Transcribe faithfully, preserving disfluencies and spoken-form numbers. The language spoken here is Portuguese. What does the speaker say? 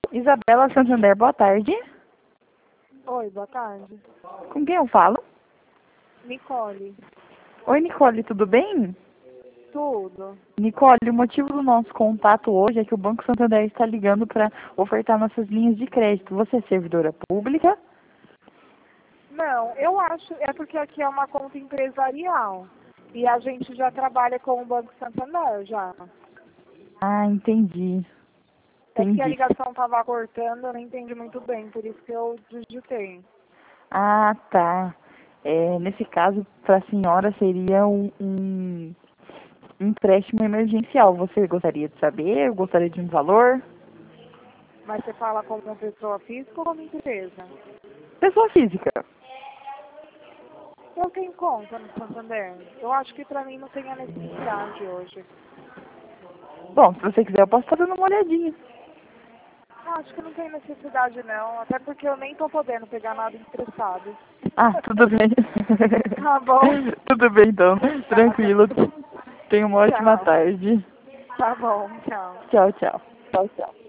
Isabela Santander, boa tarde. Oi, boa tarde. Com quem eu falo? Nicole. Oi, Nicole, tudo bem? Tudo. Nicole, o motivo do nosso contato hoje é que o Banco Santander está ligando para ofertar nossas linhas de crédito. Você é servidora pública? Não, eu acho, é porque aqui é uma conta empresarial. E a gente já trabalha com o Banco Santander, já. Ah, entendi. É que a Entendi. ligação estava cortando, eu não entendi muito bem, por isso que eu digitei. Ah, tá. É, nesse caso, para a senhora seria um, um empréstimo emergencial. Você gostaria de saber? Gostaria de um valor? Mas você fala como uma pessoa física ou como empresa? Pessoa física. Eu tenho conta no Santander. Eu acho que pra mim não tem a necessidade hoje. Bom, se você quiser, eu posso estar dando uma olhadinha. Eu acho que não tem necessidade não, até porque eu nem tô podendo pegar nada emprestado. Ah, tudo bem. Tá bom. Tudo bem, então. Obrigada. Tranquilo. Tenha uma ótima Tchau. tarde. Tá bom, tchau. Tchau, tchau. Tchau, tchau.